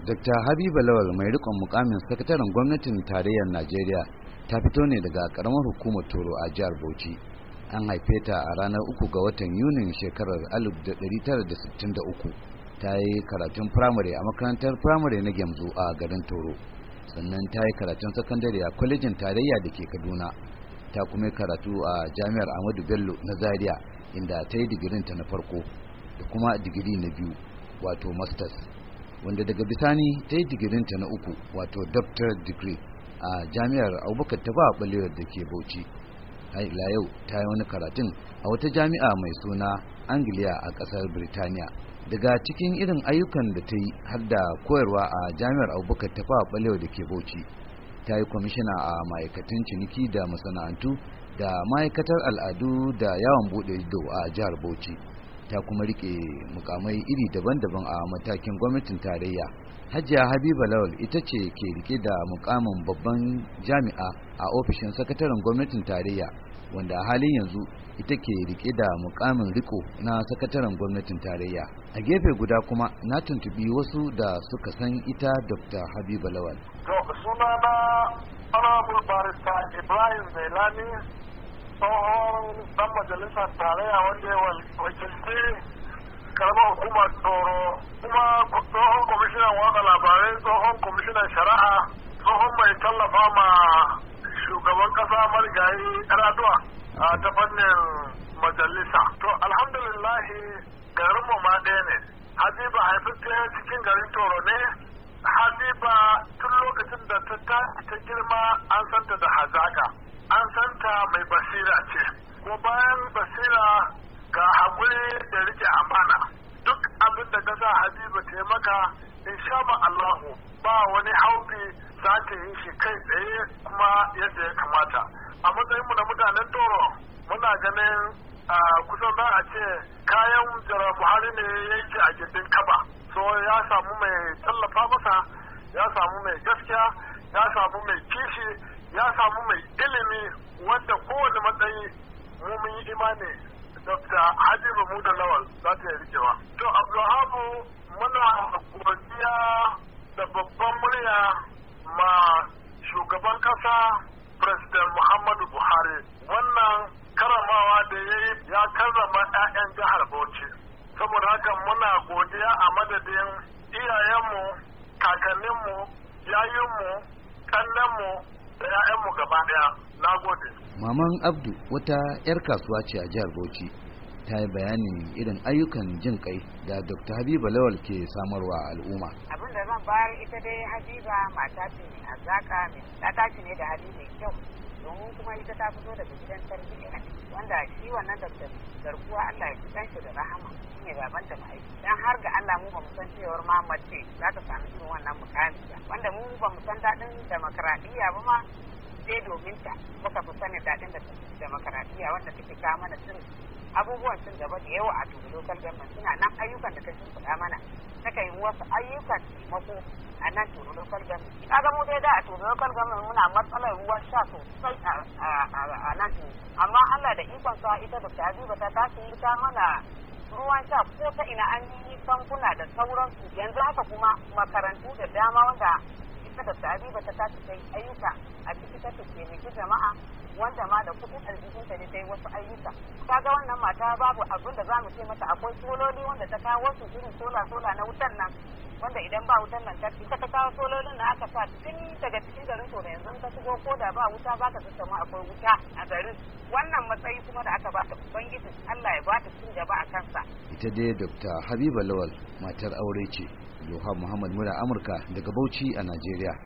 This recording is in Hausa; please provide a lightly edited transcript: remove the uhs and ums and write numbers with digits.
Dr. Habiba Lawal mai rikon mukamin sakataren gwamnatin tarayyar Najeriya ta fito ne daga karamar hukumar Toro a jihar Bauchi. An haife ta a ranar 3 ga watan Yunin shekarar 1963. Ta yi karatun firamare a makarantar firamare na Gemzu a garin Toro. Sannan ta yi karatun sakandare a kwalejin tarayya da ke Kaduna. Ta kuma yi karatu a Jami'ar Ahmadu Bello na Zaria inda ta yi digirinta na farko da kuma digiri na biyu wato masters. Wanda daga bisani ta yi digirinta na uku wato doctorate degree a jami'ar Abubakar Tafawa Balewa da ke Bauchi. Har ila yau ta yi wani karatun a wata jami'a mai suna Anglia a ƙasar Birtaniya. Daga cikin irin ayyukan da ta yi har da koyarwa a jami'ar Abubakar Tafawa Balewa da ke Bauchi. Ta yi kwamishina a ma'aikatan ciniki da masana'antu da ma'aikatar al'adu da yawon buɗe ido a jihar Bauchi. Ta kuma rike mukamai iri daban-daban a matakin gwamnatin tarayya. Hajiya Habiba Lawal ita ce ke rike da mukamin babban jami'a a ofishin sakataren gwamnatin tarayya, wanda a halin yanzu ita ke rike da mukamin riko na sakataren gwamnatin tarayya. A gefe guda kuma na tuntubi wasu da suka san ita Dr. Habiba Lawal. Sunana Honorable Barrister Ibrahim Zailani, tsohon dan majalisar tarayya wanda ya wakilci karamar hukumar Toro, kuma tsohon kwamishinan watsa labarai, tsohon kwamishinan shari'a, tsohon mai tallafa ma shugaban kasa marigayi Yar'adua ta fannin majalisa. To alhamdulillahi garinmu ma ɗaya ne. Habiba haifaffe cikin garin Toro ne. Habiba tun lokacin da ta tashi ta girma an santa da hazaka. An santa mai basira ce, ko bayan basira ga haƙuri da rike amana. Duk abin da ka sa Habiba ta maka insha Allahu ba wani haufi za ta yi shi kai tsaye kuma yadda ya kamata. A matsayinmu na mutanen Toro muna ganin kusan za a ce kayan jara Buhari ne yake a gindin kaba. So ya samu mai tallafa masa, ya samu mai gaskiya, ya samu mai kishi, ya samu mai ilimi wanda kowane matsayi mu mun yi imani Dr. Habiba Muda Lawal za ta yi rikewa. To Abdulhabu muna godiya da babban murya ma shugaban kasa President Muhammadu Buhari. Wannan karamawa da ya yi ya karrama 'ya'yan jihar Bauchi. Saboda haka muna godiya a madadin iyayenmu, kakanninmu, yayinmu, kannenmu da 'ya'yanmu gaba daya. Na gode. Maman Abdu wata 'yar kasuwa ce a jihar Bauchi. Ta yi bayanin irin ayyukan jin kai da Dr. Habiba Lawal ke samarwa al'umma. Abin da zan bayar ita dai Habiba mata ce mai azaka ta tashi ne da hali mai kyau. Domin kuma ita ta fito daga gidan tarbiyya wanda shi wannan Dr. Garkuwa Allah ya fitan shi da rahama shine baban da mahaifi. Dan har ga Allah mu ba mu san cewar ma mace za ta samu irin wannan mukami wanda mu ba mu san daɗin demokradiyya ba ma sai domin ta muka fi sanin daɗin da demokradiyya wanda take kawo mana abubuwan sun gaba da yawa a Toro local government. Suna nan ayyukan da ta shimfiɗa mana ta kai wasu ayyukan taimako a nan Toro local government. Kaga mu dai da a Toro local government muna matsalar ruwan sha sosai a nan Toro, amma Allah da ikon sa ita da Habiba ta tashi ita mana ruwan sha ko ta ina an yi bankuna da sauransu. Yanzu haka kuma makarantu da dama wanda ita da Habiba ta tashi ta yi ayyuka a ciki ta taimaki jama'a wanda ma da kuɗin aljihunta ne ta yi wasu ayyuka. Kaga wannan mata babu abin da za mu ce mata. Akwai sololi wanda ta kawo wasu irin sola na wutan nan wanda idan ba wutan lantarki ta kawo sololin da aka sa tun daga cikin garin Toro. Yanzu ta shigo ko da ba wuta ba ka zama akwai wuta a garin. Wannan matsayi kuma da aka ba ta Ubangiji Allah ya ba ta cin gaba a kansa. Ita dai Dr. Habiba Lawal matar aure ce. Yohan Muhammad Mura Amurka daga Bauchi a Najeriya.